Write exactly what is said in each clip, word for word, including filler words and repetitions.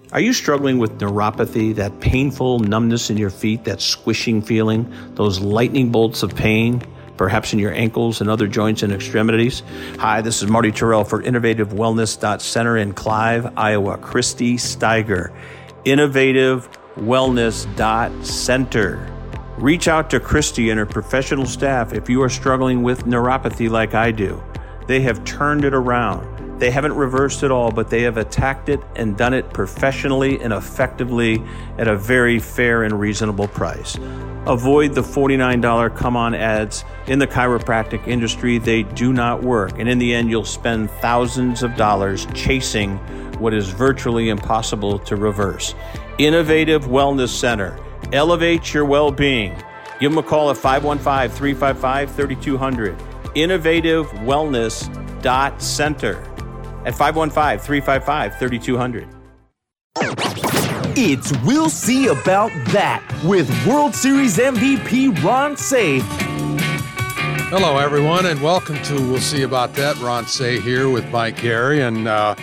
Are you struggling with neuropathy, that painful numbness in your feet, that squishing feeling, those lightning bolts of pain, perhaps in your ankles and other joints and extremities? Hi, this is Marty Terrell for Innovative Wellness Center in Clive, Iowa. Christy Steiger, Innovative Wellness Center. Reach out to Christy and her professional staff if you are struggling with neuropathy like I do. They have turned it around. They haven't reversed it all, but they have attacked it and done it professionally and effectively at a very fair and reasonable price. Avoid the forty-nine dollars come-on ads in the chiropractic industry. They do not work. And in the end, you'll spend thousands of dollars chasing what is virtually impossible to reverse. Innovative Wellness Center. Elevate your well-being. Give them a call at five one five, three five five, three two zero zero. Innovative Wellness Center. At five one five, three five five, three two zero zero. It's We'll See About That with World Series M V P Ron Cey. Hello, everyone, and welcome to We'll See About That. Ron Cey here with Mike Carey, and uh,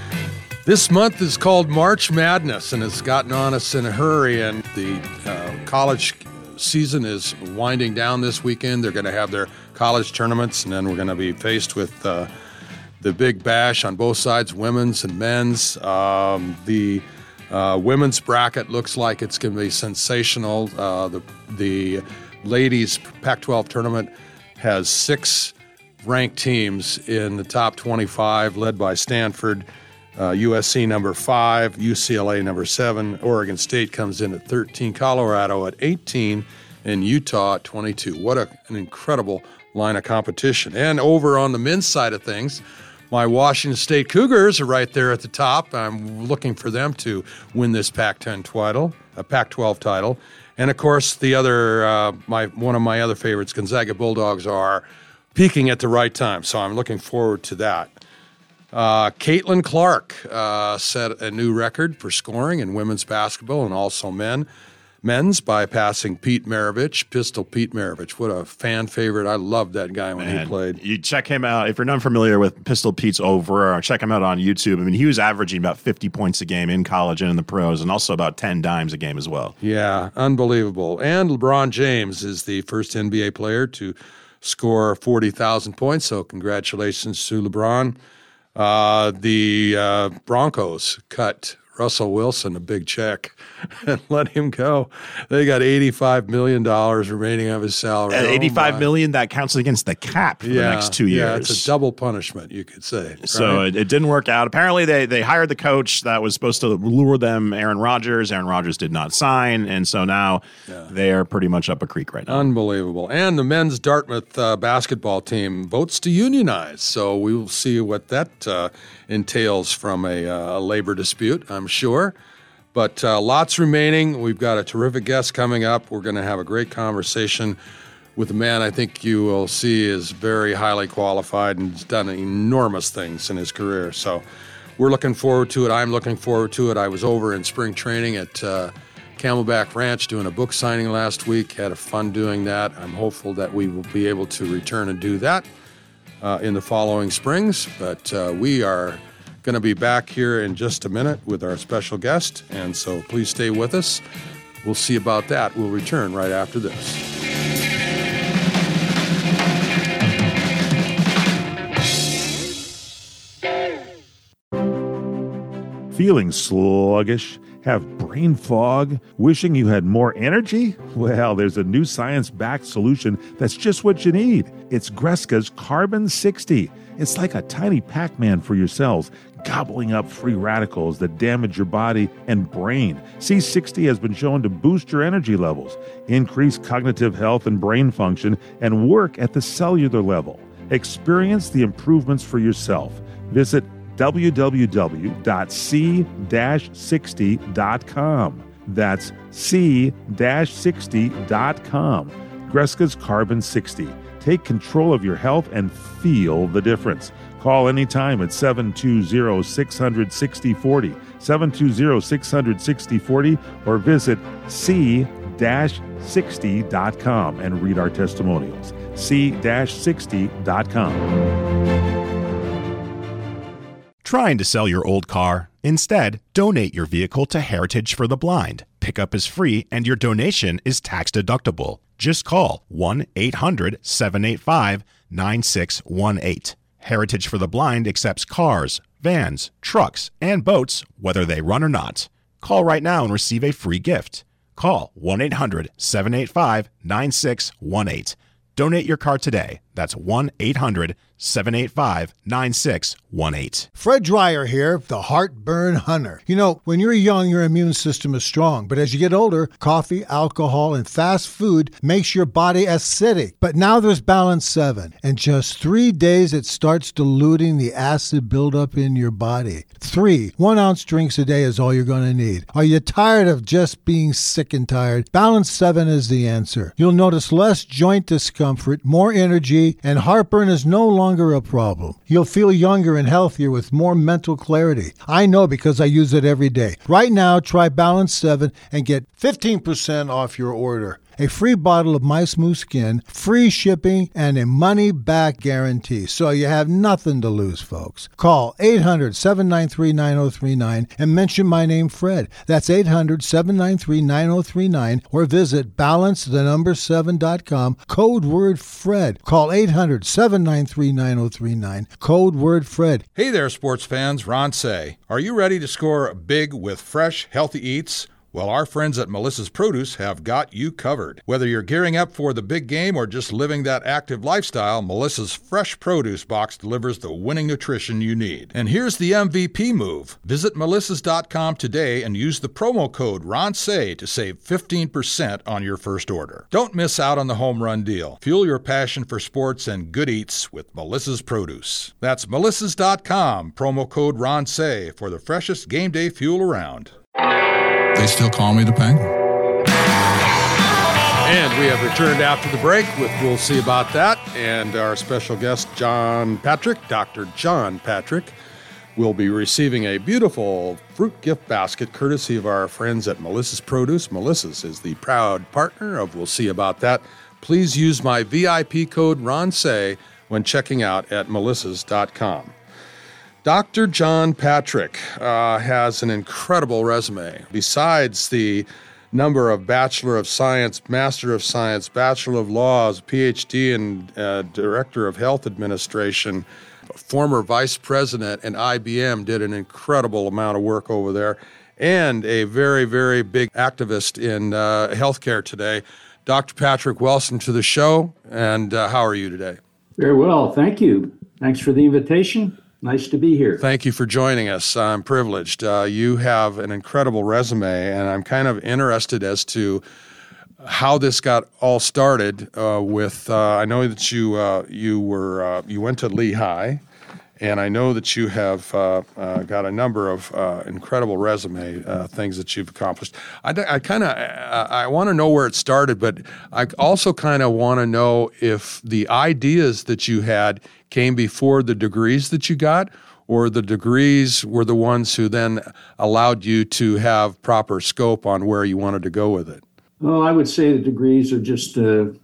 this month is called March Madness, and it's gotten on us in a hurry, and the uh, college season is winding down this weekend. They're going to have their college tournaments, and then we're going to be faced with uh, the big bash on both sides, women's and men's. Um, the uh, women's bracket looks like it's going to be sensational. Uh, the the ladies Pac twelve tournament has six ranked teams in the top twenty-five, led by Stanford, uh, U S C number five, U C L A number seven. Oregon State comes in at thirteen, Colorado at eighteen, and Utah at twenty-two. What a, an incredible line of competition. And over on the men's side of things, my Washington State Cougars are right there at the top. I'm looking for them to win this Pac ten title, a Pac twelve title. And, of course, the other, uh, my one of my other favorites, Gonzaga Bulldogs, are peaking at the right time. So I'm looking forward to that. Uh, Caitlin Clark uh, set a new record for scoring in women's basketball and also men. Men's by passing Pete Maravich, Pistol Pete Maravich. What a fan favorite. I loved that guy when Man, he played. You check him out. If you're not familiar with Pistol Pete's over, check him out on YouTube. I mean, he was averaging about fifty points a game in college and in the pros, and also about ten dimes a game as well. Yeah, unbelievable. And LeBron James is the first N B A player to score forty thousand points, so congratulations to LeBron. Uh, the uh, Broncos cut Russell Wilson a big check and let him go. They got eighty-five million dollars remaining of his salary. At eighty-five oh million, that counts against the cap for yeah, the next two years. Yeah, it's a double punishment, you could say. So right? it, it didn't work out. Apparently, they they hired the coach that was supposed to lure them, Aaron Rodgers. Aaron Rodgers did not sign, and so now yeah. they are pretty much up a creek right now. Unbelievable. And the men's Dartmouth uh, basketball team votes to unionize, so we will see what that uh, entails from a uh, labor dispute, I'm sure. But uh, lots remaining. We've got a terrific guest coming up. We're going to have a great conversation with a man I think you will see is very highly qualified and has done enormous things in his career. So we're looking forward to it. I'm looking forward to it. I was over in spring training at uh, Camelback Ranch doing a book signing last week. Had a fun doing that. I'm hopeful that we will be able to return and do that uh, in the following springs. But uh, we are going to be back here in just a minute with our special guest, and so please stay with us. We'll see about that. We'll return right after this. Feeling sluggish? Have brain fog? Wishing you had more energy? Well, there's a new science-backed solution that's just what you need. It's Greska's Carbon sixty. It's like a tiny Pac-Man for your cells, gobbling up free radicals that damage your body and brain. C sixty has been shown to boost your energy levels, increase cognitive health and brain function, and work at the cellular level. Experience the improvements for yourself. Visit w w w dot c dash sixty dot com. That's c dash sixty dot com. Greska's Carbon sixty. Take control of your health and feel the difference. Call anytime at seven two zero, six zero zero, six zero four zero, seven two zero, six zero zero, six zero four zero, or visit c dash sixty dot com and read our testimonials. c dash sixty dot com. Trying to sell your old car? Instead, donate your vehicle to Heritage for the Blind. Pickup is free and your donation is tax deductible. Just call one eight hundred seven eight five nine six one eight. Heritage for the Blind accepts cars, vans, trucks, and boats, whether they run or not. Call right now and receive a free gift. Call one eight hundred seven eight five nine six one eight. Donate your car today. That's one eight hundred seven eight five nine six one eight. Fred Dreyer here, the Heartburn Hunter. You know, when you're young, your immune system is strong. But as you get older, coffee, alcohol, and fast food makes your body acidic. But now there's Balance seven. In just three days, it starts diluting the acid buildup in your body. Three one-ounce drinks a day is all you're going to need. Are you tired of just being sick and tired? Balance seven is the answer. You'll notice less joint discomfort, more energy, and heartburn is no longer a problem. You'll feel younger and healthier with more mental clarity. I know because I use it every day. Right now, try Balance seven and get fifteen percent off your order. A free bottle of My Smooth Skin, free shipping, and a money-back guarantee. So you have nothing to lose, folks. Call eight hundred seven nine three nine zero three nine and mention my name, Fred. That's eight hundred seven nine three nine zero three nine or visit balance the number seven dot com, code word Fred. Call eight hundred seven nine three nine zero three nine, code word Fred. Hey there, sports fans. Ron Say. Are you ready to score big with fresh, healthy eats? Well, our friends at Melissa's Produce have got you covered. Whether you're gearing up for the big game or just living that active lifestyle, Melissa's Fresh Produce box delivers the winning nutrition you need. And here's the M V P move. Visit melissas dot com today and use the promo code RONSAY to save fifteen percent on your first order. Don't miss out on the home run deal. Fuel your passion for sports and good eats with Melissa's Produce. That's melissas dot com, promo code RONSAY for the freshest game day fuel around. They still call me the Penguin. And we have returned after the break with We'll See About That. And our special guest, John Patrick, Doctor John Patrick, will be receiving a beautiful fruit gift basket courtesy of our friends at Melissa's Produce. Melissa's is the proud partner of We'll See About That. Please use my V I P code RONSAY when checking out at melissas dot com. Doctor John Patrick uh, has an incredible resume. Besides the number of Bachelor of Science, Master of Science, Bachelor of Laws, P H D, and uh, Director of Health Administration, former Vice President at I B M, did an incredible amount of work over there, and a very, very big activist in uh, healthcare today. Doctor Patrick, welcome to the show, and uh, how are you today? Very well, thank you. Thanks for the invitation. Nice to be here. Thank you for joining us. I'm privileged. Uh, you have an incredible resume, and I'm kind of interested as to how this got all started. Uh, with uh, I know that you uh, you were uh, you went to Lehigh, and I know that you have uh, uh, got a number of uh, incredible resume uh, things that you've accomplished. I, I kind of I, I want to know where it started, but I also kind of want to know if the ideas that you had came before the degrees that you got, or the degrees were the ones who then allowed you to have proper scope on where you wanted to go with it? Well, I would say the degrees are just an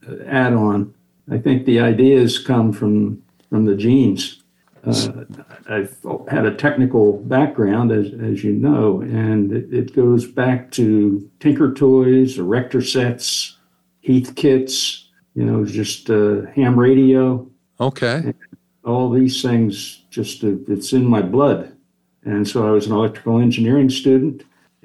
add-on. I think the ideas come from, from the genes. Uh, I've had a technical background, as, as you know, and it, it goes back to Tinker Toys, Erector sets, Heath kits, you know, just uh, ham radio. Okay. And all these things, just uh, it's in my blood. And so I was an electrical engineering student.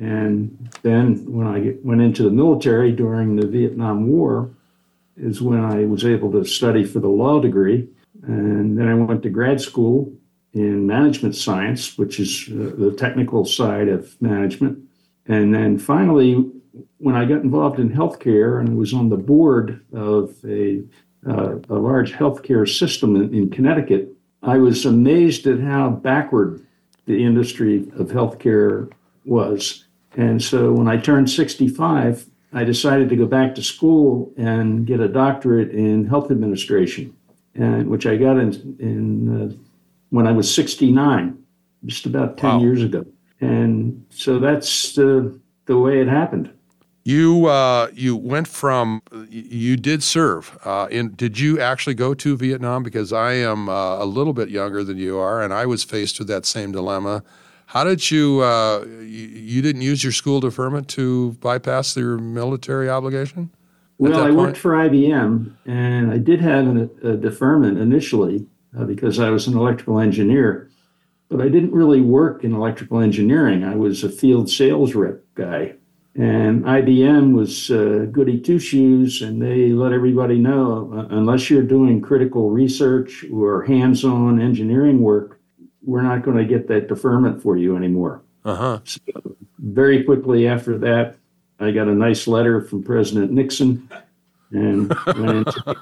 And then when I get, went into the military during the Vietnam War is when I was able to study for the law degree. And then I went to grad school in management science, which is uh, the technical side of management. And then finally, when I got involved in healthcare and was on the board of a Uh, a large healthcare system in, in Connecticut, I was amazed at how backward the industry of healthcare was. And so when I turned sixty-five, I decided to go back to school and get a doctorate in health administration, and which I got in, in uh, when I was sixty-nine, just about ten Wow. years ago. And so that's uh, the way it happened. You uh, you went from you did serve. Uh, in did you actually go to Vietnam? Because I am uh, a little bit younger than you are, and I was faced with that same dilemma. How did you, uh, you, you didn't use your school deferment to bypass your military obligation? Well, I worked for I B M, and I did have an, a deferment initially uh, because I was an electrical engineer, but I didn't really work in electrical engineering. I was a field sales rep guy. And I B M was uh, goody two-shoes, and they let everybody know, uh, unless you're doing critical research or hands-on engineering work, we're not going to get that deferment for you anymore. Uh-huh. So very quickly after that, I got a nice letter from President Nixon, and went into,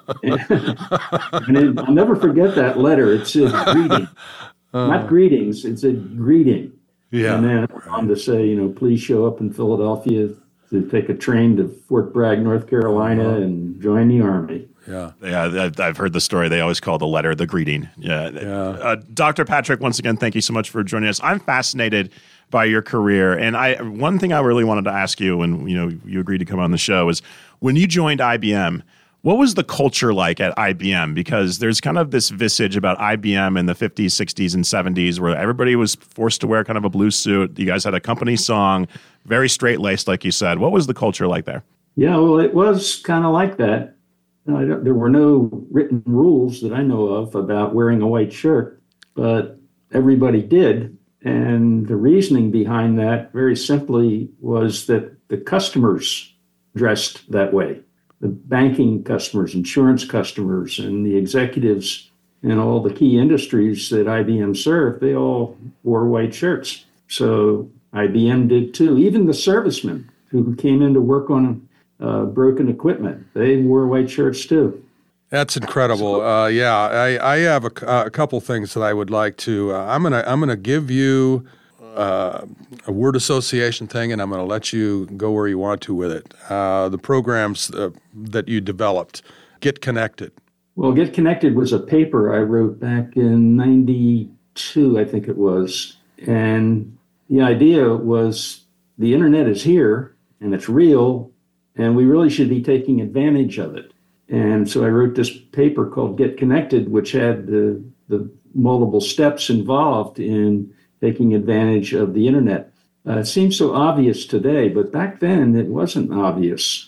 and it, I'll never forget that letter. It said greeting, uh, not greetings. It said greeting. Yeah. And then it went on to say, you know, please show up in Philadelphia to take a train to Fort Bragg, North Carolina, uh-huh. and join the Army. Yeah. Yeah, I've heard the story. They always call the letter the greeting. Yeah. yeah. Uh, Doctor Patrick, once again, thank you so much for joining us. I'm fascinated by your career. And I one thing I really wanted to ask you when you know you agreed to come on the show is when you joined I B M, what was the culture like at I B M? Because there's kind of this visage about I B M in the fifties, sixties, and seventies where everybody was forced to wear kind of a blue suit. You guys had a company song, very straight-laced, like you said. What was the culture like there? Yeah, well, it was kind of like that. No, I don't, there were no written rules that I know of about wearing a white shirt, but everybody did. And the reasoning behind that, very simply, was that the customers dressed that way. The banking customers, insurance customers, and the executives in all the key industries that I B M served, they all wore white shirts. So I B M did too. Even the servicemen who came in to work on uh, broken equipment, they wore white shirts too. That's incredible. Uh, yeah, I, I have a, a couple things that I would like to. Uh, I'm gonna I'm gonna give you uh, a word association thing, and I'm gonna let you go where you want to with it. Uh, the programs uh, that you developed, Get Connected. Well, Get Connected was a paper I wrote back in ninety-two, I think it was, and the idea was the internet is here and it's real, and we really should be taking advantage of it. And so I wrote this paper called Get Connected, which had the, the multiple steps involved in taking advantage of the internet. Uh, it seems so obvious today, but back then it wasn't obvious.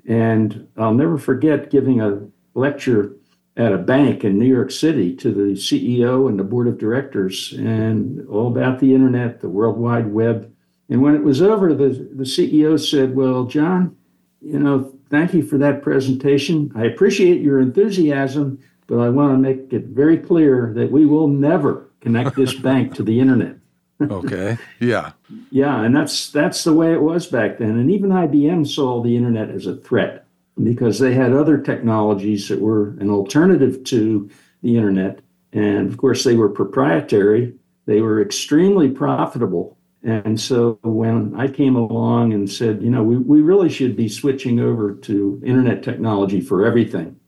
And I'll never forget giving a lecture at a bank in New York City to the C E O and the board of directors, and all about the internet, the World Wide Web. And when it was over, the, the C E O said, well, John, you know, thank you for that presentation. I appreciate your enthusiasm, but I want to make it very clear that we will never connect this bank to the internet. Okay. Yeah. Yeah, and that's that's the way it was back then. And even I B M saw the internet as a threat because they had other technologies that were an alternative to the internet. And of course, they were proprietary. They were extremely profitable. And so when I came along and said, you know, we, we really should be switching over to internet technology for everything.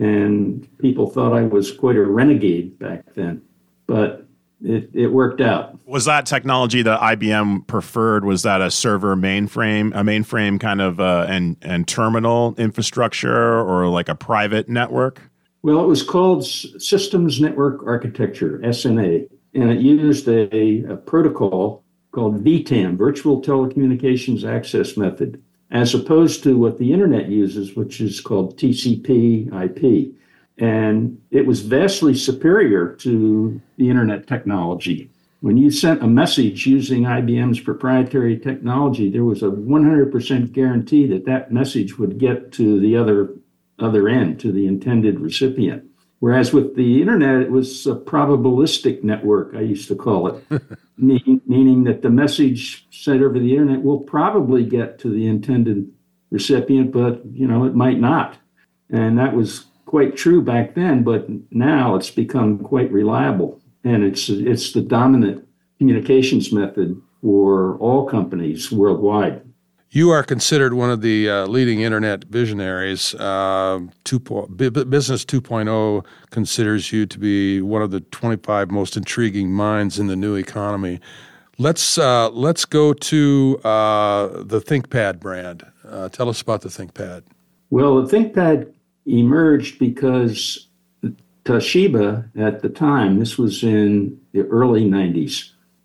And people thought I was quite a renegade back then, but it, it worked out. Was that technology that I B M preferred? Was that a server mainframe, a mainframe kind of uh, and, and terminal infrastructure, or like a private network? Well, it was called Systems Network Architecture, S N A, and it used a, a protocol called V TAM, Virtual Telecommunications Access Method, as opposed to what the internet uses, which is called T C P I P. And it was vastly superior to the internet technology. When you sent a message using I B M's proprietary technology, there was a one hundred percent guarantee that that message would get to the other, other end, to the intended recipient. Whereas with the internet, it was a probabilistic network, I used to call it, meaning, meaning that the message sent over the internet will probably get to the intended recipient, but, you know, it might not. And that was quite true back then, but now it's become quite reliable. And it's it's the dominant communications method for all companies worldwide. You are considered one of the uh, leading internet visionaries. Uh, two po- B- Business two point oh considers you to be one of the twenty-five most intriguing minds in the new economy. Let's uh, let's go to uh, the ThinkPad brand. Uh, tell us about the ThinkPad. Well, the ThinkPad emerged because Toshiba at the time, this was in the early nineties,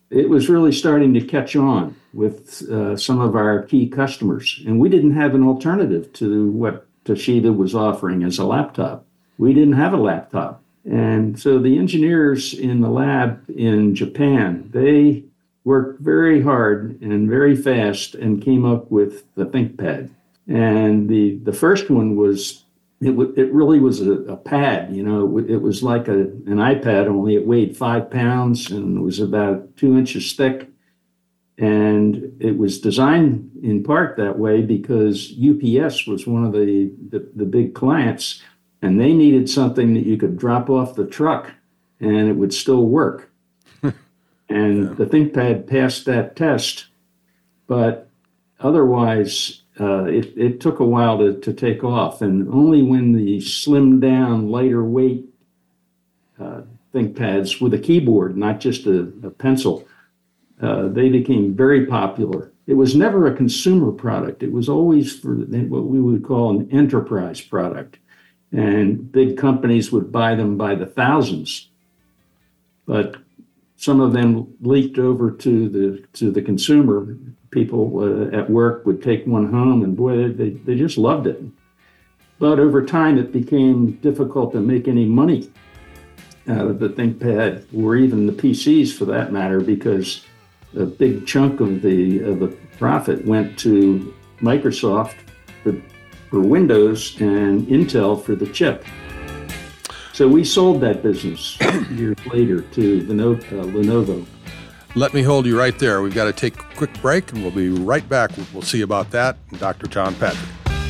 it was really starting to catch on with uh, some of our key customers. And we didn't have an alternative to what Toshiba was offering as a laptop. We didn't have a laptop. And so the engineers in the lab in Japan, they worked very hard and very fast and came up with the ThinkPad. And the, the first one was, it, w- it really was a, a pad, you know, it, it was like a, an iPad, only it weighed five pounds and it was about two inches thick. And it was designed in part that way because U P S was one of the, the, the big clients, and they needed something that you could drop off the truck and it would still work. And yeah. the ThinkPad passed that test, but otherwise uh, it, it took a while to, to take off. And only when the slimmed down, lighter weight uh, ThinkPads with a keyboard, not just a, a pencil, uh, they became very popular. It was never a consumer product. It was always for what we would call an enterprise product. And big companies would buy them by the thousands. But some of them leaked over to the to the consumer. People uh, at work would take one home, and boy, they, they just loved it. But over time, it became difficult to make any money out of the ThinkPad, or even the P Cs for that matter, because a big chunk of the of the profit went to Microsoft for, for Windows and Intel for the chip. So we sold that business years later to Lenovo. Let me hold you right there. We've got to take a quick break, and we'll be right back. We'll see about that. Doctor John Patrick.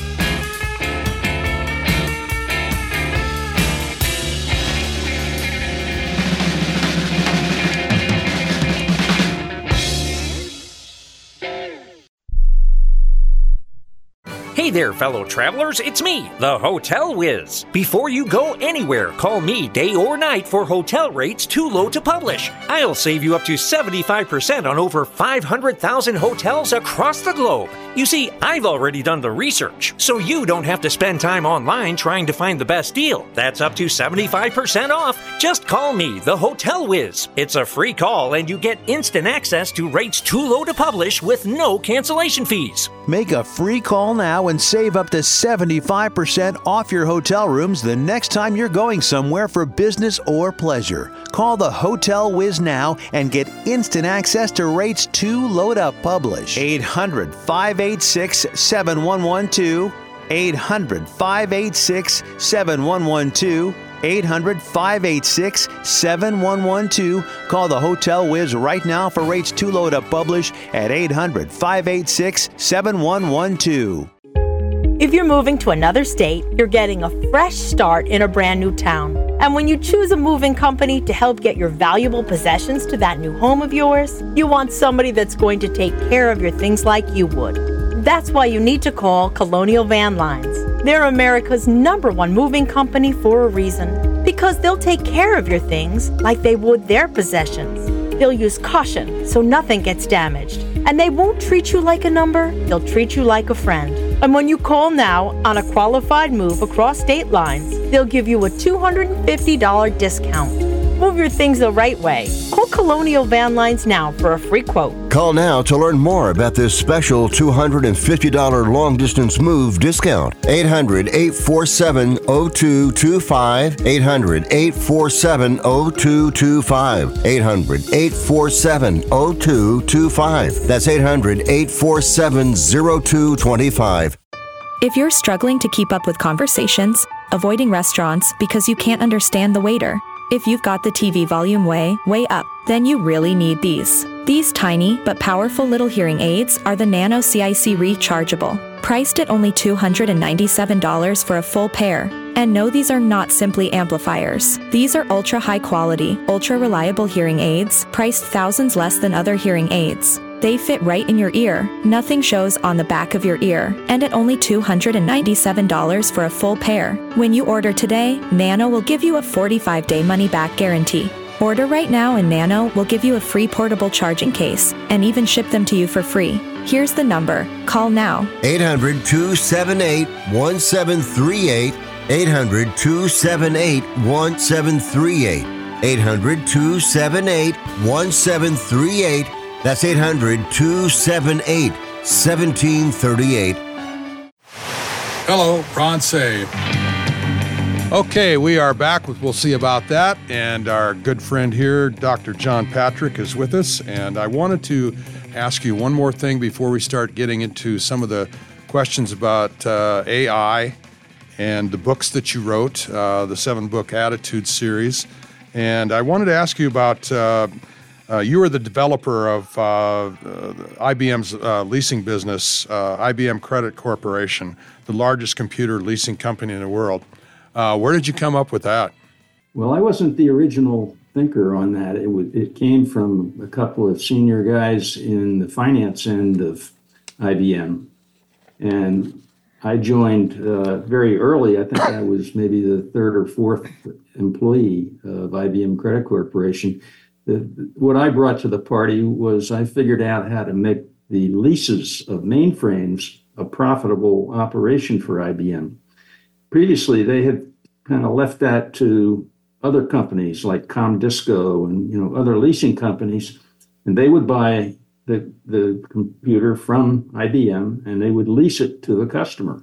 Hey there, fellow travelers, it's me, the Hotel Whiz. Before you go anywhere, call me day or night for hotel rates too low to publish. I'll save you up to seventy-five percent on over five hundred thousand hotels across the globe. You see, I've already done the research, so you don't have to spend time online trying to find the best deal. That's up to seventy-five percent off. Just call me, the Hotel Whiz. It's a free call, and you get instant access to rates too low to publish with no cancellation fees. Make a free call now and save up to seventy-five percent off your hotel rooms the next time you're going somewhere for business or pleasure. Call the Hotel Whiz now and get instant access to rates too low to publish. eight hundred, five eight six, seven one one two. eight hundred, five eight six, seven one one two. eight hundred, five eight six, seven one one two. Call the Hotel Whiz right now for rates too low to publish at eight hundred, five eight six, seven one one two. If you're moving to another state, you're getting a fresh start in a brand new town. And when you choose a moving company to help get your valuable possessions to that new home of yours, you want somebody that's going to take care of your things like you would. That's why you need to call Colonial Van Lines. They're America's number one moving company for a reason. Because they'll take care of your things like they would their possessions. They'll use caution so nothing gets damaged. And they won't treat you like a number, they'll treat you like a friend. And when you call now on a qualified move across state lines, they'll give you a two hundred fifty dollars discount. Move your things the right way. Call Colonial Van Lines now for a free quote. Call now to learn more about this special two hundred fifty dollars long-distance move discount. eight hundred, eight four seven, zero two two five. eight hundred, eight four seven, zero two two five. eight hundred, eight four seven, zero two two five. That's eight hundred, eight four seven, zero two two five. If you're struggling to keep up with conversations, avoiding restaurants because you can't understand the waiter, if you've got the T V volume way, way up, then you really need these. These tiny but powerful little hearing aids are the Nano C I C Rechargeable, priced at only two hundred ninety-seven dollars for a full pair. And no, these are not simply amplifiers. These are ultra high quality, ultra reliable hearing aids, priced thousands less than other hearing aids. They fit right in your ear, nothing shows on the back of your ear, and at only two hundred ninety-seven dollars for a full pair. When you order today, Nano will give you a forty-five day money-back guarantee. Order right now and Nano will give you a free portable charging case and even ship them to you for free. Here's the number. Call now. eight hundred, two seven eight, one seven three eight. eight hundred, two seven eight, one seven three eight. eight hundred, two seven eight, one seven three eight. That's eight hundred, two seven eight, one seven three eight. Hello, Ron Say. Okay, we are back with We'll See About That, and our good friend here, Doctor John Patrick, is with us, and I wanted to ask you one more thing before we start getting into some of the questions about uh, A I and the books that you wrote, uh, the seven-book Attitude series, and I wanted to ask you about, uh, uh, you were the developer of uh, uh, I B M's uh, leasing business, uh, I B M Credit Corporation, the largest computer leasing company in the world. Uh, where did you come up with that? Well, I wasn't the original thinker on that. It, w- it came from a couple of senior guys in the finance end of I B M. And I joined uh, very early. I think I was maybe the third or fourth employee of I B M Credit Corporation. The, what I brought to the party was I figured out how to make the leases of mainframes a profitable operation for I B M. Previously, they had kind of left that to other companies like Comdisco and you know other leasing companies, and they would buy the the computer from I B M and they would lease it to the customer.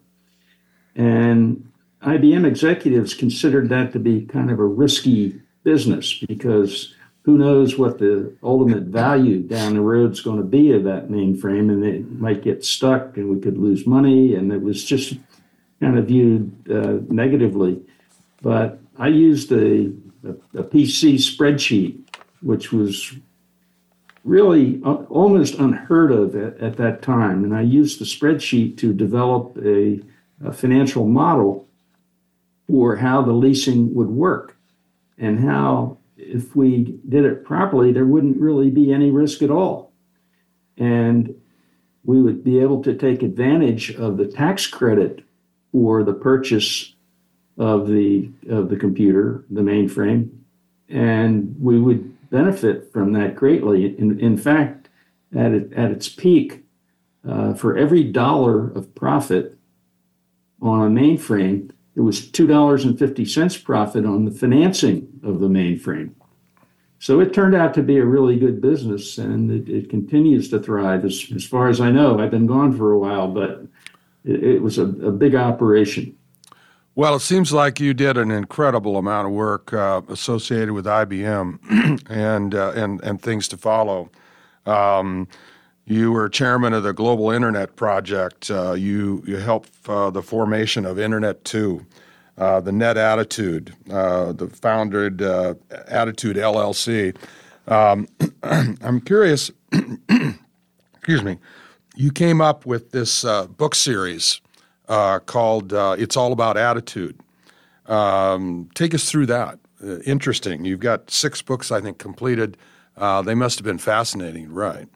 And I B M executives considered that to be kind of a risky business because who knows what the ultimate value down the road is going to be of that mainframe, and it might get stuck and we could lose money, and it was just kind of viewed uh, negatively. But I used a, a, a P C spreadsheet, which was really uh, almost unheard of at, at that time. And I used the spreadsheet to develop a, a financial model for how the leasing would work and how, if we did it properly, there wouldn't really be any risk at all. And we would be able to take advantage of the tax credit for the purchase of the of the computer, the mainframe, and we would benefit from that greatly. In, in fact, at it, at its peak, uh, for every dollar of profit on a mainframe, there was two dollars and fifty cents profit on the financing of the mainframe. So it turned out to be a really good business, and it, it continues to thrive. As, as far as I know, I've been gone for a while, but it, it was a, a big operation. Well, it seems like you did an incredible amount of work uh, associated with I B M and uh, and and things to follow. Um, you were chairman of the Global Internet Project. Uh, you you helped uh, the formation of Internet two, uh, the Net Attitude, uh, the founded uh, Attitude L L C. Um, I'm curious. excuse me. You came up with this uh, book series. Uh, called uh, It's All About Attitude. Um, take us through that. Uh, interesting. You've got six books, I think, completed. Uh, they must have been fascinating, right?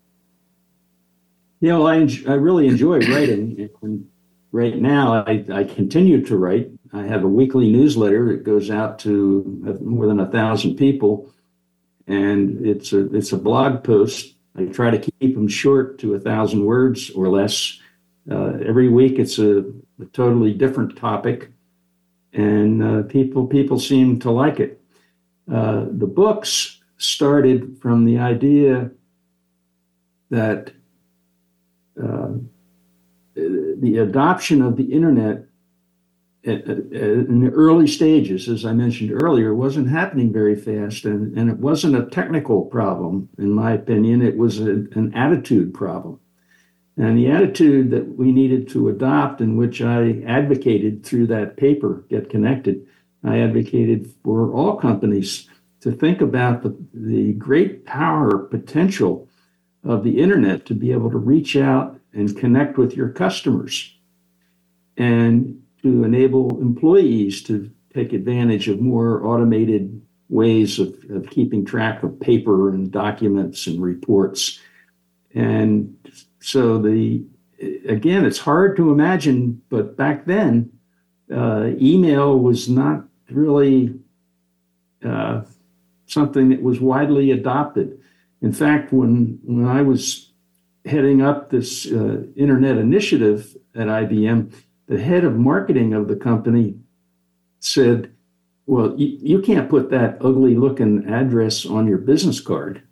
Yeah, well, I, en- I really enjoy writing. And right now, I, I continue to write. I have a weekly newsletter that goes out to more than a thousand people, and it's a it's a blog post. I try to keep them short to a thousand words or less. Uh, every week it's a, a totally different topic, and uh, people people seem to like it. Uh, the books started from the idea that uh, the adoption of the internet at, at, in the early stages, as I mentioned earlier, wasn't happening very fast, and, and it wasn't a technical problem, in my opinion. It was a, an attitude problem. And the attitude that we needed to adopt, in which I advocated through that paper, Get Connected, I advocated for all companies to think about the, the great power potential of the internet to be able to reach out and connect with your customers and to enable employees to take advantage of more automated ways of, of keeping track of paper and documents and reports. And so the again, it's hard to imagine, but back then, uh, email was not really uh, something that was widely adopted. In fact, when when I was heading up this uh, internet initiative at I B M, the head of marketing of the company said, well, you, you can't put that ugly looking address on your business card.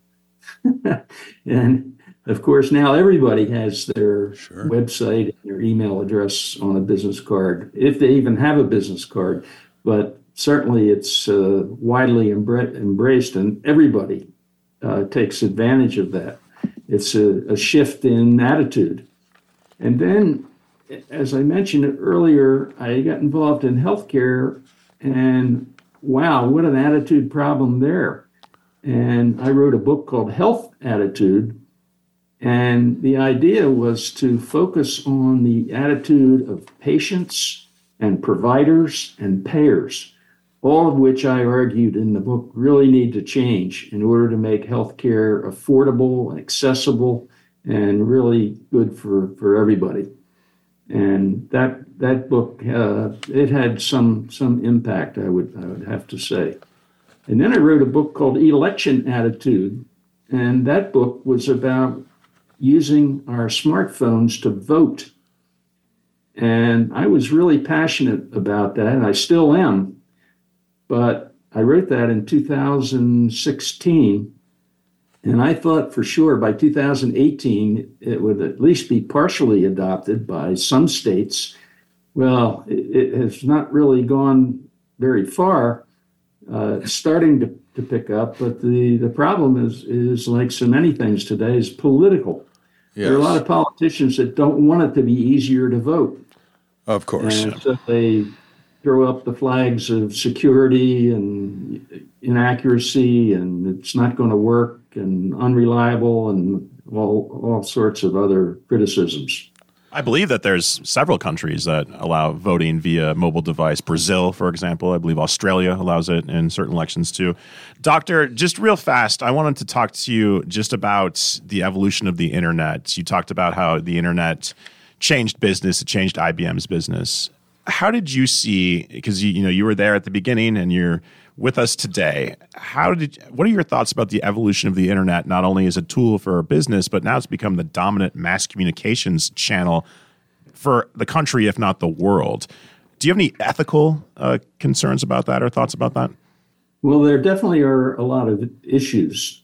And of course, now everybody has their sure. website, their email address on a business card, if they even have a business card. But certainly it's uh, widely embra- embraced, and everybody uh, takes advantage of that. It's a, a shift in attitude. And then, as I mentioned earlier, I got involved in healthcare, and wow, what an attitude problem there. And I wrote a book called Health Attitude. And the idea was to focus on the attitude of patients and providers and payers, all of which I argued in the book really need to change in order to make healthcare affordable, accessible, and really good for, for everybody. And that that book, uh, it had some some impact, I would I would have to say. And then I wrote a book called Election Attitude, and that book was about using our smartphones to vote. And I was really passionate about that, and I still am. But I wrote that in two thousand sixteen, and I thought for sure by two thousand eighteen it would at least be partially adopted by some states. Well, it, it has not really gone very far. Uh, starting to, to pick up, but the, the problem is, is like so many things today, is political. Yes. There are a lot of politicians that don't want it to be easier to vote. Of course. And so they throw up the flags of security and inaccuracy, and it's not going to work, and unreliable, and all, all sorts of other criticisms. I believe that there's several countries that allow voting via mobile device. Brazil, for example. I believe Australia allows it in certain elections too. Doctor, just real fast, I wanted to talk to you just about the evolution of the internet. You talked about how the internet changed business, it changed I B M's business. How did you see, because you, you know you were there at the beginning and you're with us today. How did? What are your thoughts about the evolution of the internet, not only as a tool for business, but now it's become the dominant mass communications channel for the country, if not the world? Do you have any ethical uh, concerns about that or thoughts about that? Well, there definitely are a lot of issues,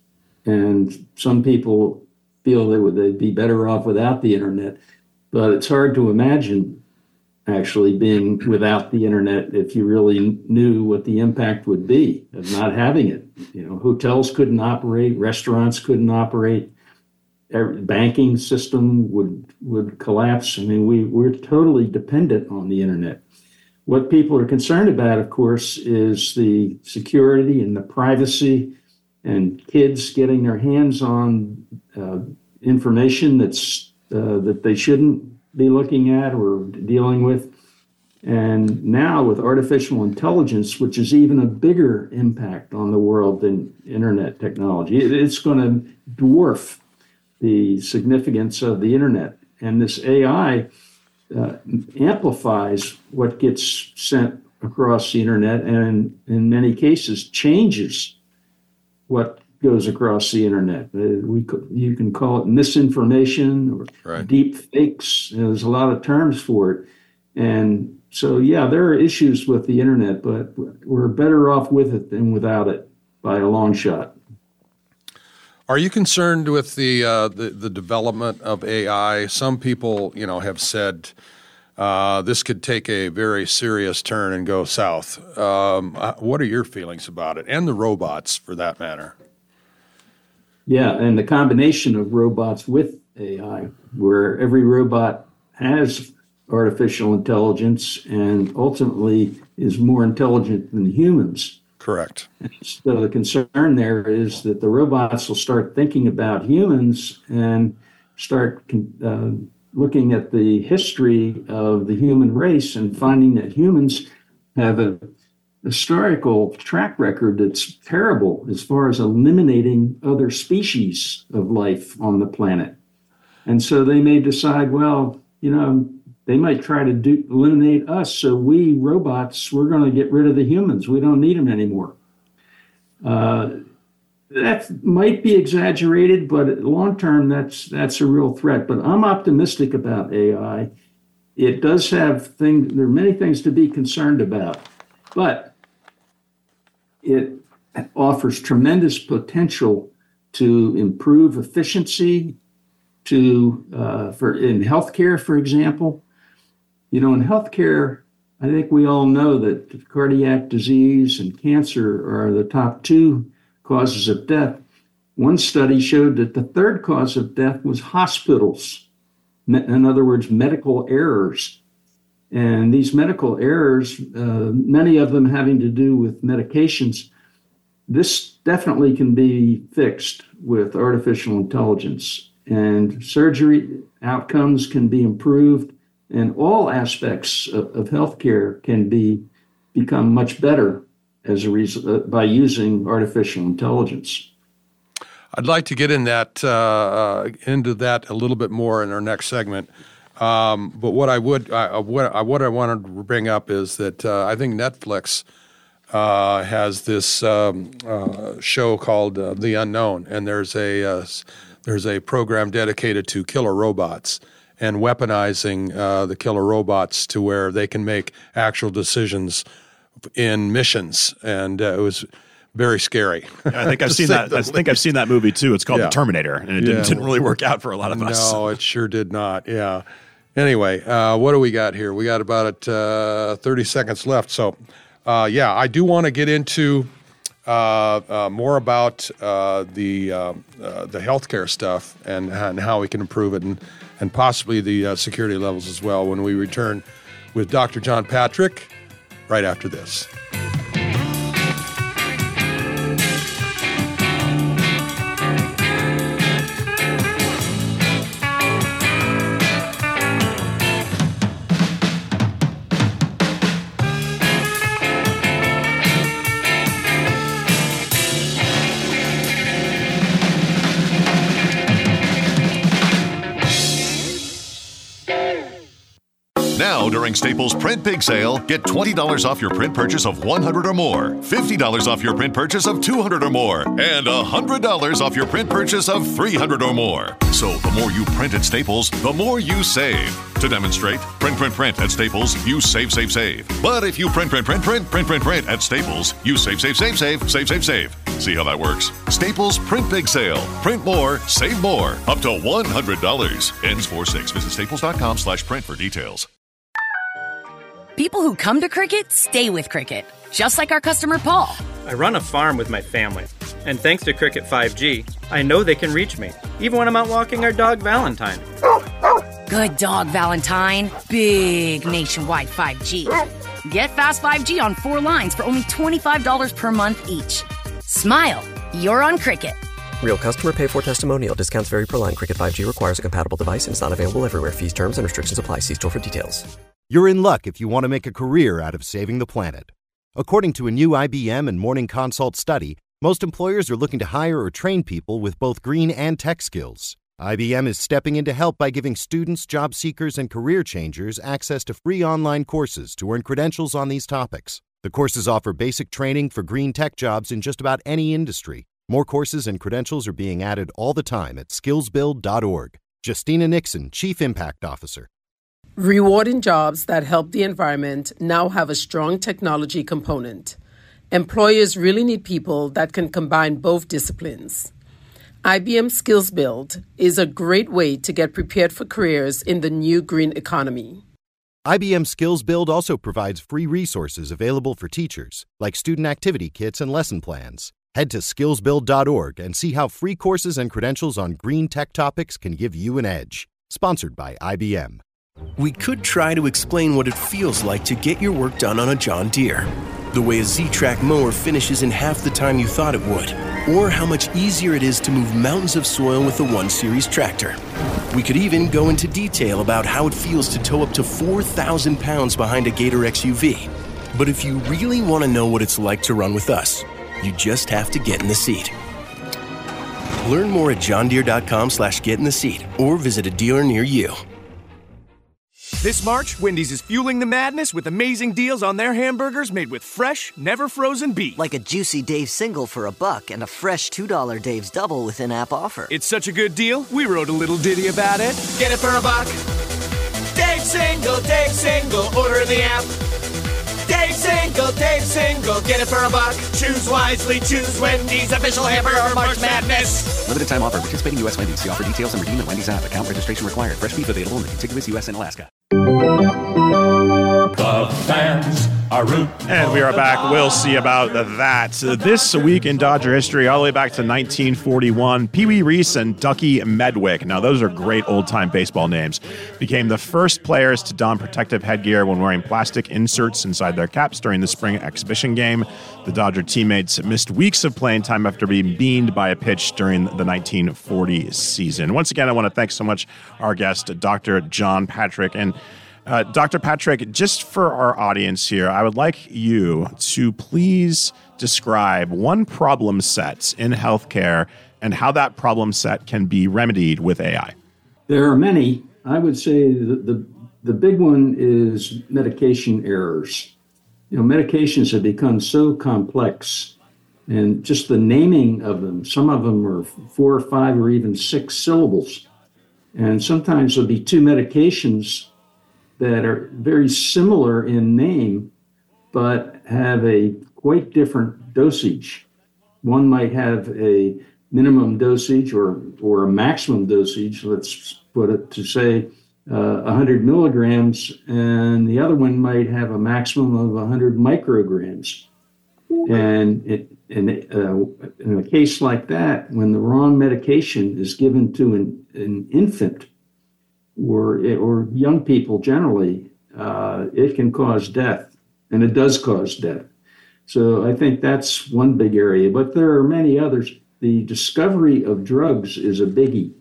and some people feel they would they'd be better off without the internet, but it's hard to imagine actually being without the internet if you really knew what the impact would be of not having it. You know, hotels couldn't operate, restaurants couldn't operate, every banking system would would collapse. I mean, we, we're totally dependent on the internet. What people are concerned about, of course, is the security and the privacy and kids getting their hands on uh, information that's uh, that they shouldn't be looking at or dealing with. And now with artificial intelligence, which is even a bigger impact on the world than internet technology, it's going to dwarf the significance of the internet. And this A I uh, amplifies what gets sent across the internet, and in many cases changes what goes across the internet. Uh, we could, you can call it misinformation or right. deep fakes. You know, there's a lot of terms for it. And so, yeah, there are issues with the internet, but we're better off with it than without it by a long shot. Are you concerned with the uh, the, the development of A I? Some people, you know, have said uh, this could take a very serious turn and go south. Um, what are your feelings about it, and the robots, for that matter? Yeah, and the combination of robots with A I, where every robot has artificial intelligence and ultimately is more intelligent than humans. Correct. So the concern there is that the robots will start thinking about humans and start uh, looking at the history of the human race and finding that humans have a historical track record that's terrible as far as eliminating other species of life on the planet. And so they may decide, well, you know, they might try to do, eliminate us. So we robots, we're going to get rid of the humans. We don't need them anymore. Uh, that might be exaggerated, but long term, that's that's a real threat. But I'm optimistic about A I. It does have things, there are many things to be concerned about. But it offers tremendous potential to improve efficiency, to uh, for in healthcare, for example. You know, in healthcare, I think we all know that cardiac disease and cancer are the top two causes of death. One study showed that the third cause of death was hospitals. In other words, medical errors. And these medical errors, uh, many of them having to do with medications, this definitely can be fixed with artificial intelligence. And surgery outcomes can be improved, and all aspects of, of healthcare can be become much better as a result uh, by using artificial intelligence. I'd like to get in that uh, uh, into that a little bit more in our next segment. Um, but what I would, uh, what, I, what I wanted to bring up is that uh, I think Netflix uh, has this um, uh, show called uh, The Unknown, and there's a uh, there's a program dedicated to killer robots and weaponizing uh, the killer robots to where they can make actual decisions in missions, and uh, it was very scary. Yeah, I think I've seen that. I think I've seen that movie too. It's called yeah. The Terminator, and it didn't, yeah. didn't really work out for a lot of us. No, it sure did not. Yeah. Anyway, uh, what do we got here? We got about uh, thirty seconds left. So, uh, yeah, I do want to get into uh, uh, more about uh, the uh, uh, the healthcare stuff and, and how we can improve it, and and possibly the uh, security levels as well when we return with Doctor John Patrick right after this. Now, during Staples Print Big Sale, get twenty dollars off your print purchase of one hundred dollars or more, fifty dollars off your print purchase of two hundred dollars or more, and one hundred dollars off your print purchase of three hundred dollars or more. So the more you print at Staples, the more you save. To demonstrate, print, print, print at Staples, you save, save, save. But if you print, print, print, print, print, print, print at Staples, you save, save, save, save, save, save, save. See how that works? Staples Print Big Sale. Print more, save more. Up to one hundred dollars. Ends four six. Visit staples.com slash print for details. People who come to Cricket stay with Cricket, just like our customer Paul. I run a farm with my family, and thanks to Cricket five G, I know they can reach me, even when I'm out walking our dog Valentine. Good dog, Valentine. Big nationwide five G. Get fast five G on four lines for only twenty-five dollars per month each. Smile, you're on Cricket. Real customer pay for testimonial. Discounts vary per line. Cricket five G requires a compatible device and is not available everywhere. Fees, terms, and restrictions apply. See store for details. You're in luck if you want to make a career out of saving the planet. According to a new I B M and Morning Consult study, most employers are looking to hire or train people with both green and tech skills. I B M is stepping in to help by giving students, job seekers, and career changers access to free online courses to earn credentials on these topics. The courses offer basic training for green tech jobs in just about any industry. More courses and credentials are being added all the time at skills build dot org. Justina Nixon, Chief Impact Officer. Rewarding jobs that help the environment now have a strong technology component. Employers really need people that can combine both disciplines. I B M Skills Build is a great way to get prepared for careers in the new green economy. I B M Skills Build also provides free resources available for teachers, like student activity kits and lesson plans. Head to skills build dot org and see how free courses and credentials on green tech topics can give you an edge. Sponsored by I B M. We could try to explain what it feels like to get your work done on a John Deere. The way a Z-Track mower finishes in half the time you thought it would. Or how much easier it is to move mountains of soil with the one series tractor. We could even go into detail about how it feels to tow up to four thousand pounds behind a Gator X U V. But if you really want to know what it's like to run with us, you just have to get in the seat. Learn more at johndeere.com slash get in the seat or visit a dealer near you. This March, Wendy's is fueling the madness with amazing deals on their hamburgers made with fresh, never frozen beef. Like a juicy Dave's single for a buck and a fresh two dollar Dave's double with in-app offer. It's such a good deal, we wrote a little ditty about it. Get it for a buck. Dave's single, Dave's single, order in the app. Dave's single. single, Dave single. Get it for a buck. Choose wisely. Choose Wendy's official hamburger March Madness. Limited time offer. Participating U S Wendy's. See offer details and redeem at Wendy's app. Account registration required. Fresh beef available in the contiguous U S and Alaska. The fans are rooting. And we are back. We'll see about that. This week in Dodger history, all the way back to nineteen forty-one, Pee Wee Reese and Ducky Medwick, now those are great old-time baseball names, became the first players to don protective headgear when wearing plastic inserts inside their caps during the spring exhibition game. The Dodger teammates missed weeks of playing time after being beamed by a pitch during the nineteen forty season. Once again, I want to thank so much our guest, Doctor John Patrick. And Uh, Doctor Patrick, just for our audience here, I would like you to please describe one problem set in healthcare and how that problem set can be remedied with A I. There are many. I would say the, the, the big one is medication errors. You know, medications have become so complex, and just the naming of them, some of them are four or five or even six syllables. And sometimes there'll be two medications that are very similar in name, but have a quite different dosage. One might have a minimum dosage or, or a maximum dosage, let's put it to say uh, one hundred milligrams, and the other one might have a maximum of one hundred micrograms. And it, in, uh, in a case like that, when the wrong medication is given to an, an infant, or or young people generally, uh, it can cause death, and it does cause death. So I think that's one big area, but there are many others. The discovery of drugs is a biggie.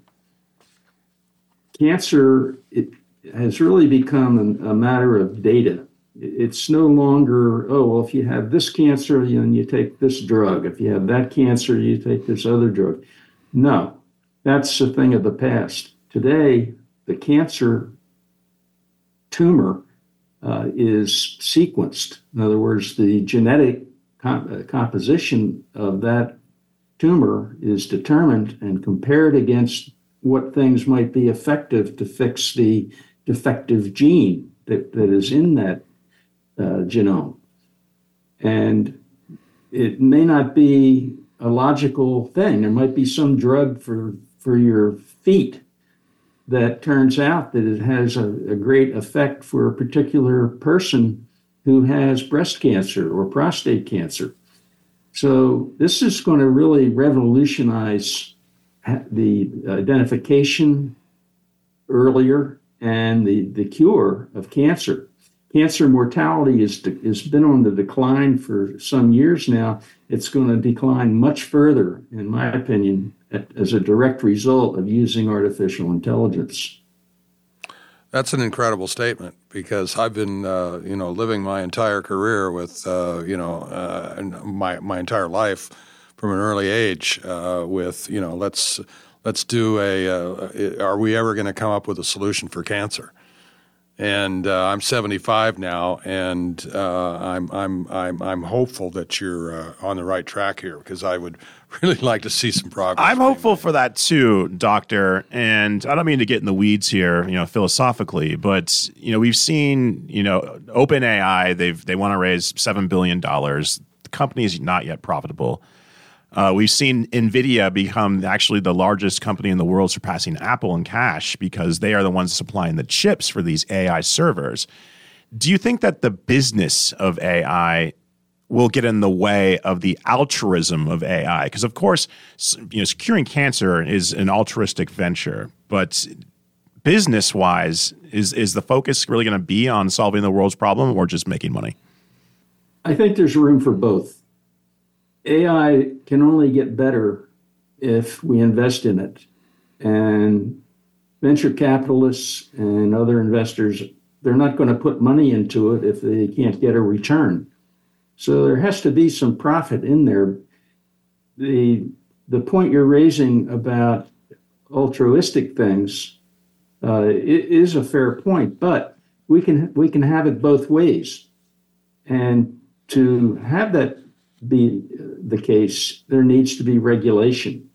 Cancer, it has really become a, a matter of data. It's no longer, oh, well, if you have this cancer, you know, you take this drug. If you have that cancer, you take this other drug. No, that's a thing of the past. Today, the cancer tumor uh, is sequenced. In other words, the genetic comp- uh, composition of that tumor is determined and compared against what things might be effective to fix the defective gene that, that is in that uh, genome. And it may not be a logical thing. There might be some drug for, for your feet that turns out that it has a, a great effect for a particular person who has breast cancer or prostate cancer. So this is going to really revolutionize the identification earlier and the, the cure of cancer. Cancer mortality is has been on the decline for some years now. It's going to decline much further, in my opinion, as a direct result of using artificial intelligence. That's an incredible statement, because I've been, uh, you know, living my entire career with, uh, you know, uh, my my entire life from an early age uh, with, you know, let's let's do a. Uh, are we ever going to come up with a solution for cancer? And uh, I'm seventy-five now, and uh, I'm I'm I'm I'm hopeful that you're uh, on the right track here, because I would really like to see some progress. I'm hopeful for that too, Doctor. And I don't mean to get in the weeds here, you know, philosophically, but you know, we've seen, you know, OpenAI. They've they want to raise seven billion dollars. The company is not yet profitable. Uh, we've seen NVIDIA become actually the largest company in the world, surpassing Apple in cash, because they are the ones supplying the chips for these A I servers. Do you think that the business of A I will get in the way of the altruism of A I? Because, of course, you know, curing cancer is an altruistic venture, but business-wise, is, is the focus really going to be on solving the world's problem or just making money? I think there's room for both. A I can only get better if we invest in it. And venture capitalists and other investors, they're not going to put money into it if they can't get a return. So there has to be some profit in there. The, the point you're raising about altruistic things uh, is a fair point, but we can, we can have it both ways. And to have that be the case, there needs to be regulation.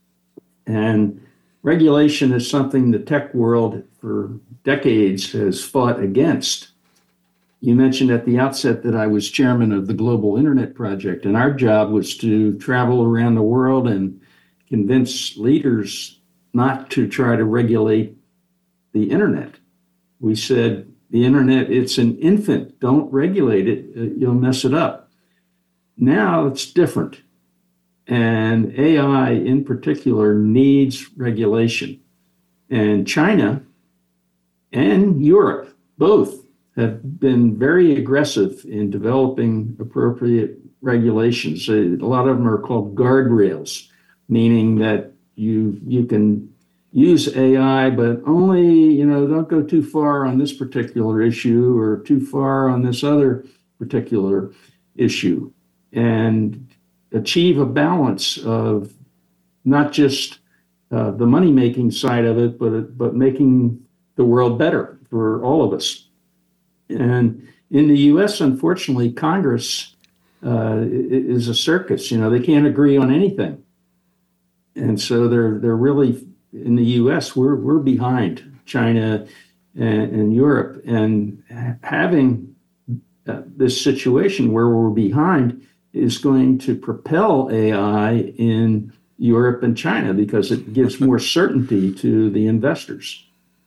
And regulation is something the tech world for decades has fought against. you mentioned at the outset that I was chairman of the Global Internet Project, and our job was to travel around the world and convince leaders not to try to regulate the internet. We said, the internet, it's an infant. Don't regulate it. You'll mess it up. Now it's different. And A I in particular needs regulation. And China and Europe both have been very aggressive in developing appropriate regulations. A lot of them are called guardrails, meaning that you you can use A I, but only, you know, don't go too far on this particular issue or too far on this other particular issue, and achieve a balance of not just uh, the money-making side of it, but but making the world better for all of us. And in the U S, unfortunately, Congress uh, is a circus. You know, they can't agree on anything, and so they're they're really in the U S we're we're behind China and, and Europe, and having uh, this situation where we're behind is going to propel A I in Europe and China because it gives more certainty to the investors.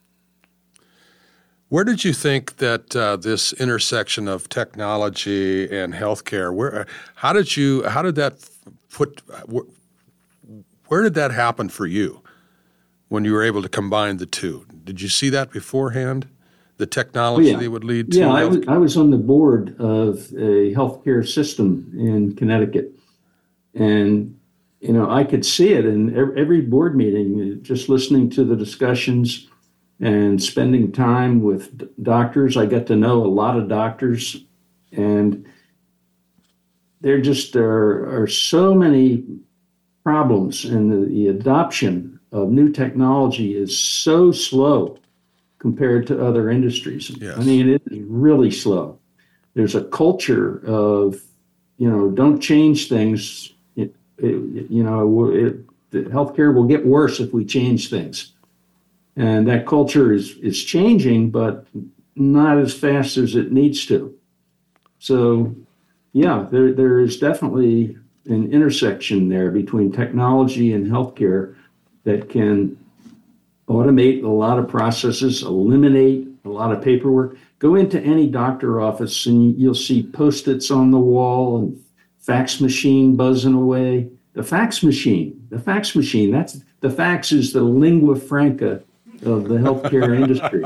Where did you think that uh, this intersection of technology and healthcare, where, how did you, how did that put, where, where did that happen for you when you were able to combine the two? Did you see that beforehand, the technology oh, yeah. that would lead to Yeah, I was, healthcare? I was on the board of a healthcare system in Connecticut. And, you know, I could see it in every board meeting, just listening to the discussions and spending time with doctors. I got to know a lot of doctors, and there just are, are so many problems, and the, the adoption of new technology is so slow compared to other industries. Yes. I mean, it is really slow. There's a culture of, you know, don't change things. It, it, you know, it, the healthcare will get worse if we change things. And that culture is, is changing, but not as fast as it needs to. So, yeah, there there is definitely an intersection there between technology and healthcare that can automate a lot of processes, eliminate a lot of paperwork. Go into any doctor office and you'll see Post-its on the wall and fax machine buzzing away. The fax machine, the fax machine, that's the fax is the lingua franca of the healthcare industry.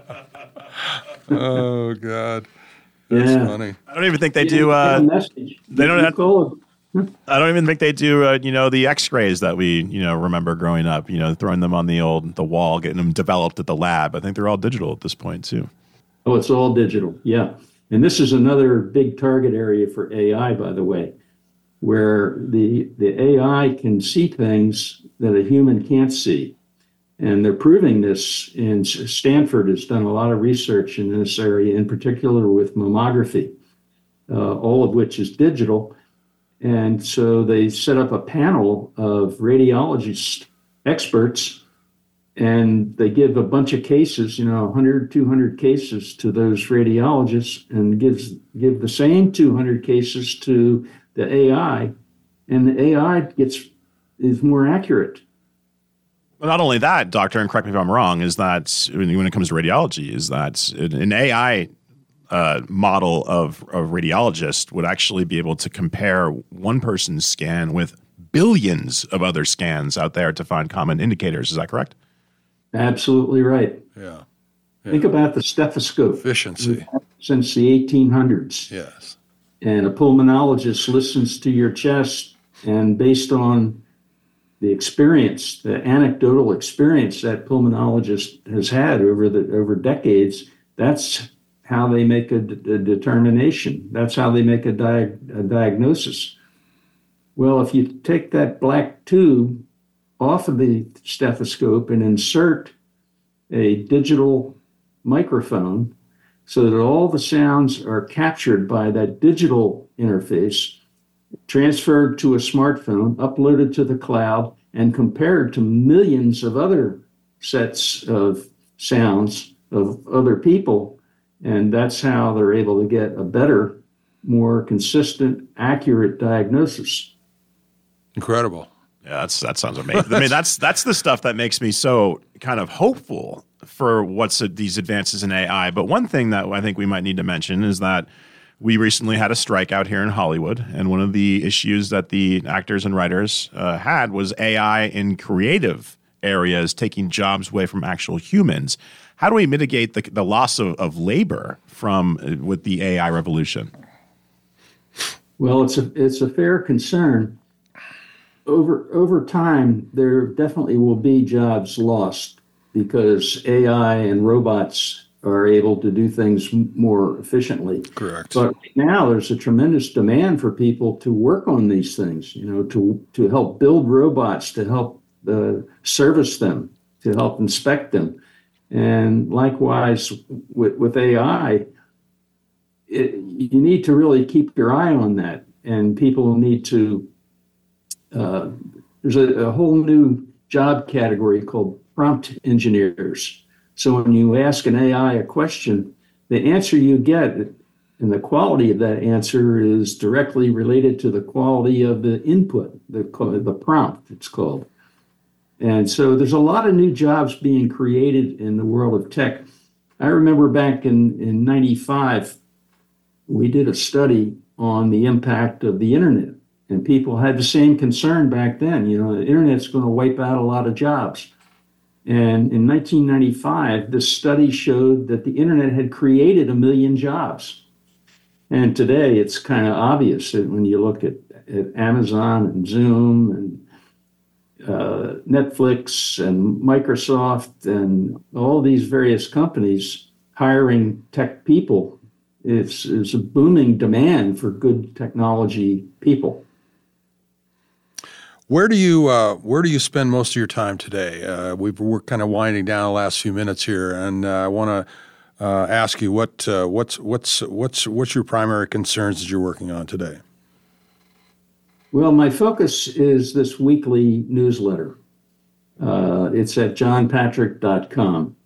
Oh, God. That's yeah. funny. I don't even think they You do. Uh, get a message. they don't You have. call I don't even think they do. Uh, you know, the X-rays that we you know remember growing up. You know, throwing them on the old the wall, getting them developed at the lab. I think they're all digital at this point too. Oh, it's all digital. Yeah. And this is another big target area for A I, by the way, where the the A I can see things that a human can't see. And they're proving this in Stanford has done a lot of research in this area, in particular with mammography, uh, all of which is digital. And so they set up a panel of radiologist experts, and they give a bunch of cases, you know, one hundred, two hundred cases to those radiologists, and gives give the same two hundred cases to the A I, and the A I gets is more accurate. Well, not only that, doctor, and correct me if I'm wrong, is that when it comes to radiology, is that an A I uh, model of a radiologist would actually be able to compare one person's scan with billions of other scans out there to find common indicators. Is that correct? Absolutely right. Yeah. yeah. Think about the stethoscope. Efficiency. Since the eighteen hundreds. Yes. And a pulmonologist listens to your chest, and based on the experience, the anecdotal experience that pulmonologist has had over the over decades, that's how they make a, a determination. That's how they make a, di- a diagnosis. Well, if you take that black tube off of the stethoscope and insert a digital microphone so that all the sounds are captured by that digital interface, transferred to a smartphone, uploaded to the cloud, and compared to millions of other sets of sounds of other people, And that's how they're able to get a better, more consistent, accurate diagnosis. Incredible. Yeah, that's that sounds amazing. I mean, that's that's the stuff that makes me so kind of hopeful for what's a, these advances in A I. But one thing that I think we might need to mention is that we recently had a strike out here in Hollywood, and one of the issues that the actors and writers uh, had was A I in creative areas taking jobs away from actual humans. How do we mitigate the, the loss of, of labor from uh, with the A I revolution? Well, it's a it's a fair concern. Over over time, there definitely will be jobs lost because A I and robots are able to do things more efficiently. Correct. But right now, there's a tremendous demand for people to work on these things. You know, to to help build robots, to help uh, service them, to help inspect them, and likewise with with A I, it, you need to really keep your eye on that, and people need to. Uh, there's a, a whole new job category called prompt engineers. So when you ask an A I a question, the answer you get and the quality of that answer is directly related to the quality of the input, the, the prompt, it's called. And so there's a lot of new jobs being created in the world of tech. I remember back in, in ninety-five, we did a study on the impact of the internet. And people had the same concern back then. You know, the internet's going to wipe out a lot of jobs. And in nineteen ninety-five, this study showed that the internet had created a million jobs. And today it's kind of obvious that when you look at, at Amazon and Zoom and uh, Netflix and Microsoft and all these various companies hiring tech people, it's, it's a booming demand for good technology people. Where do you uh, where do you spend most of your time today? Uh, we've, we're kind of winding down the last few minutes here, and uh, I want to uh, ask you what uh, what's what's what's what's your primary concerns that you're working on today? Well, my focus is this weekly newsletter. Uh, it's at john patrick dot com,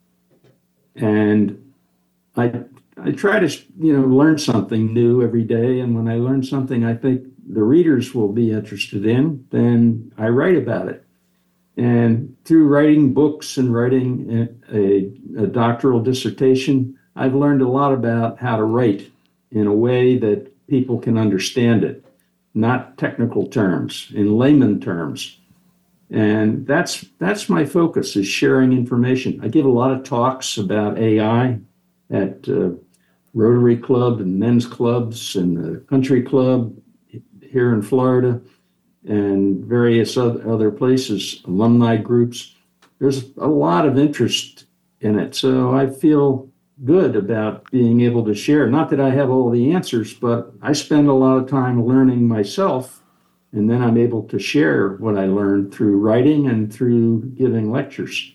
and I I try to you know learn something new every day, and when I learn something I think the readers will be interested in, then I write about it. And through writing books and writing a, a, a doctoral dissertation, I've learned a lot about how to write in a way that people can understand it, not technical terms, in layman terms. And that's that's my focus, is sharing information. I give a lot of talks about A I at uh, Rotary Club and men's clubs and the country club here in Florida and various other places, alumni groups. There's a lot of interest in it. So I feel good about being able to share. Not that I have all the answers, but I spend a lot of time learning myself, and then I'm able to share what I learned through writing and through giving lectures.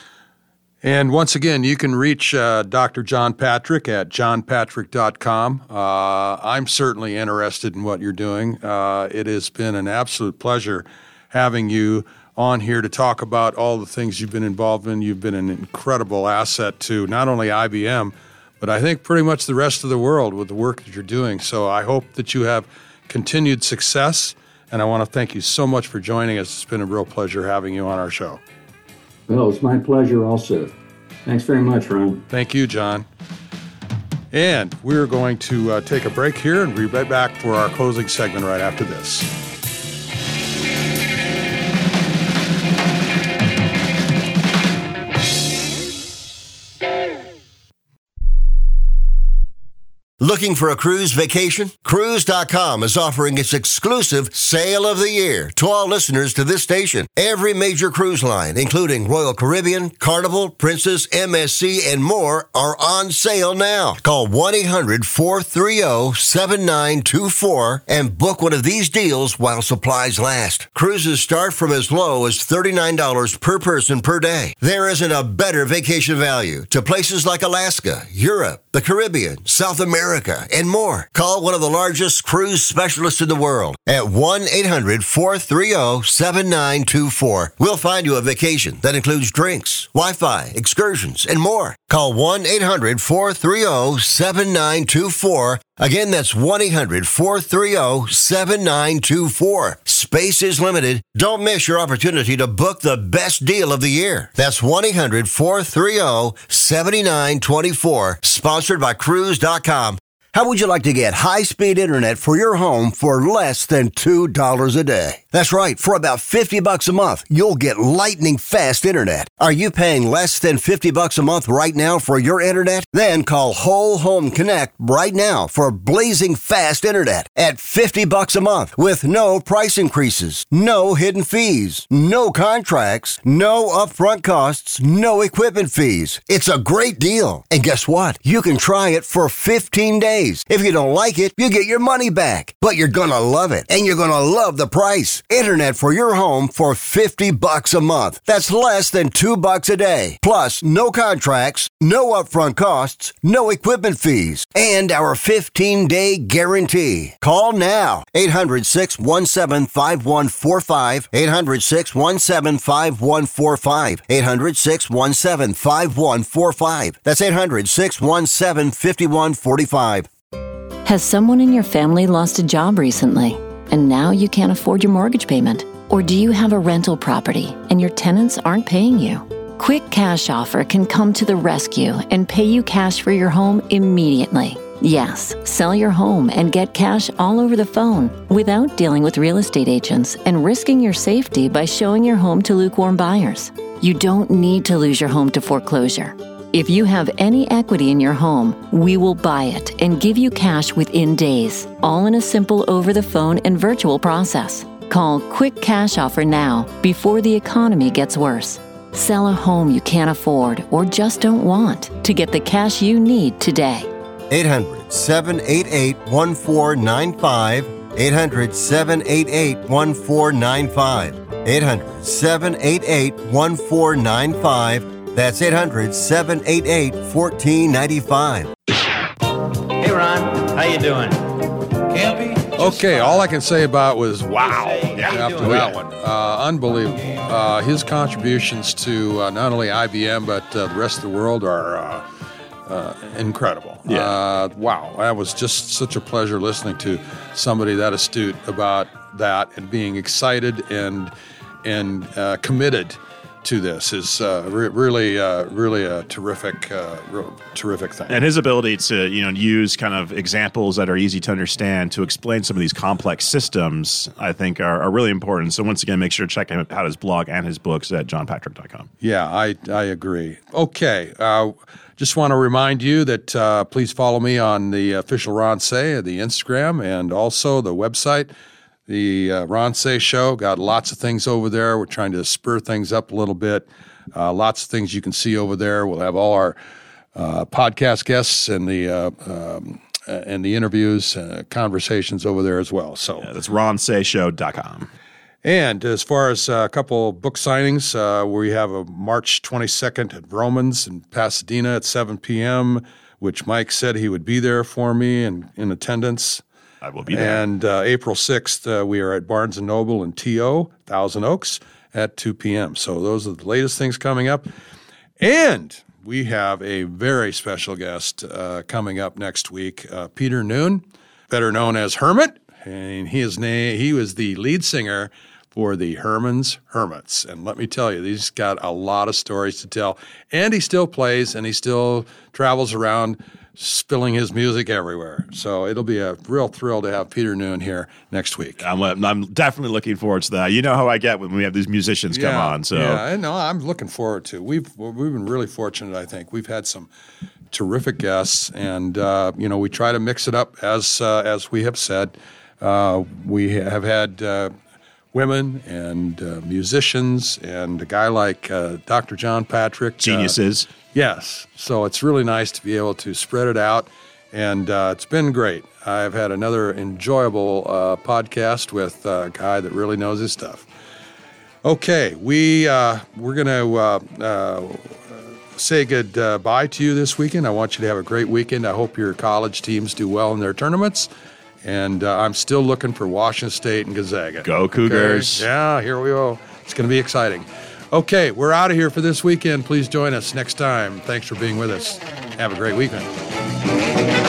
And once again, you can reach uh, Doctor John Patrick at john patrick dot com. Uh, I'm certainly interested in what you're doing. Uh, it has been an absolute pleasure having you on here to talk about all the things you've been involved in. You've been an incredible asset to not only I B M, but I think pretty much the rest of the world with the work that you're doing. So I hope that you have continued success, and I want to thank you so much for joining us. It's been a real pleasure having you on our show. Well, it's my pleasure also. Thanks very much, Ron. Thank you, John. And we're going to uh, take a break here and be right back for our closing segment right after this. Looking for a cruise vacation? Cruise dot com is offering its exclusive Sale of the Year to all listeners to this station. Every major cruise line, including Royal Caribbean, Carnival, Princess, M S C, and more, are on sale now. Call one eight hundred four three zero seven nine two four and book one of these deals while supplies last. Cruises start from as low as thirty-nine dollars per person per day. There isn't a better vacation value to places like Alaska, Europe, the Caribbean, South America, America, and more. Call one of the largest cruise specialists in the world at one eight hundred four three zero seven nine two four. We'll find you a vacation that includes drinks, Wi-Fi, excursions, and more. Call one eight hundred four three zero seven nine two four. Again, that's one eight hundred four three zero seven nine two four. Space is limited. Don't miss your opportunity to book the best deal of the year. That's one eight hundred four three zero seven nine two four. Sponsored by Cruise dot com. How would you like to get high-speed internet for your home for less than two dollars a day? That's right. For about fifty bucks a month, you'll get lightning-fast internet. Are you paying less than fifty bucks a month right now for your internet? Then call Whole Home Connect right now for blazing fast internet at fifty bucks a month with no price increases, no hidden fees, no contracts, no upfront costs, no equipment fees. It's a great deal. And guess what? You can try it for fifteen days. If you don't like it, you get your money back. But you're gonna love it, and you're gonna love the price. Internet for your home for fifty bucks a month. That's less than two bucks a day. Plus, no contracts, no upfront costs, no equipment fees, and our fifteen-day guarantee. Call now. eight hundred six one seven five one four five. eight hundred six one seven five one four five. eight hundred six one seven five one four five. That's eight hundred six one seven five one four five. Has someone in your family lost a job recently, and now you can't afford your mortgage payment? Or do you have a rental property and your tenants aren't paying you? Quick Cash Offer can come to the rescue and pay you cash for your home immediately. Yes, sell your home and get cash all over the phone without dealing with real estate agents and risking your safety by showing your home to lukewarm buyers. You don't need to lose your home to foreclosure. If you have any equity in your home, we will buy it and give you cash within days, all in a simple over-the-phone and virtual process. Call Quick Cash Offer now before the economy gets worse. Sell a home you can't afford or just don't want to get the cash you need today. eight hundred seven eight eight one four nine five. eight hundred seven eight eight one four nine five. eight hundred seven eight eight one four nine five. That's eight hundred seven eight eight one four nine five. Hey, Ron. How you doing? Campy? Okay, all I can say about was wow Yeah. after that one. Uh, unbelievable. Uh, his contributions to uh, not only I B M, but uh, the rest of the world are uh, uh, incredible. Yeah. Uh, wow, that was just such a pleasure listening to somebody that astute about that and being excited and, and uh, committed to this is uh, re- really, uh, really a terrific, uh, real terrific thing. And his ability to, you know, use kind of examples that are easy to understand to explain some of these complex systems, I think, are, are really important. So once again, make sure to check out his blog and his books at john patrick dot com. Yeah, I I agree. Okay, uh, just want to remind you that uh, please follow me on the official Ron Say, the Instagram, and also the website. The uh, Ron Say Show, got lots of things over there. We're trying to spur things up a little bit. Uh, lots of things you can see over there. We'll have all our uh, podcast guests and the uh, um, uh, and the interviews, uh, conversations over there as well. So yeah, that's ron say show dot com. And as far as a couple book signings, uh, we have a March twenty-second at Romans in Pasadena at seven p.m., which Mike said he would be there for me and in attendance. I will be there. And uh, April sixth, uh, we are at Barnes and Noble in T O, Thousand Oaks, at two p.m. So those are the latest things coming up. And we have a very special guest uh, coming up next week, uh, Peter Noon, better known as Hermit. And his name, he was the lead singer for the Herman's Hermits. And let me tell you, he's got a lot of stories to tell. And he still plays, and he still travels around spilling his music everywhere. So it'll be a real thrill to have Peter Noon here next week. I'm, I'm definitely looking forward to that. You know how I get when we have these musicians yeah, come on. So yeah, I know. I'm looking forward to. We've we've been really fortunate. I think we've had some terrific guests, and uh, you know we try to mix it up as uh, as we have said. Uh, we have had uh, women and uh, musicians, and a guy like uh, Doctor John Patrick, geniuses. Uh, Yes. So it's really nice to be able to spread it out, and uh, it's been great. I've had another enjoyable uh, podcast with a guy that really knows his stuff. Okay, we, uh, we're going to uh, uh, say goodbye to you this weekend. I want you to have a great weekend. I hope your college teams do well in their tournaments. And uh, I'm still looking for Washington State and Gonzaga. Go Cougars. Okay? Yeah, here we go. It's going to be exciting. Okay, we're out of here for this weekend. Please join us next time. Thanks for being with us. Have a great weekend.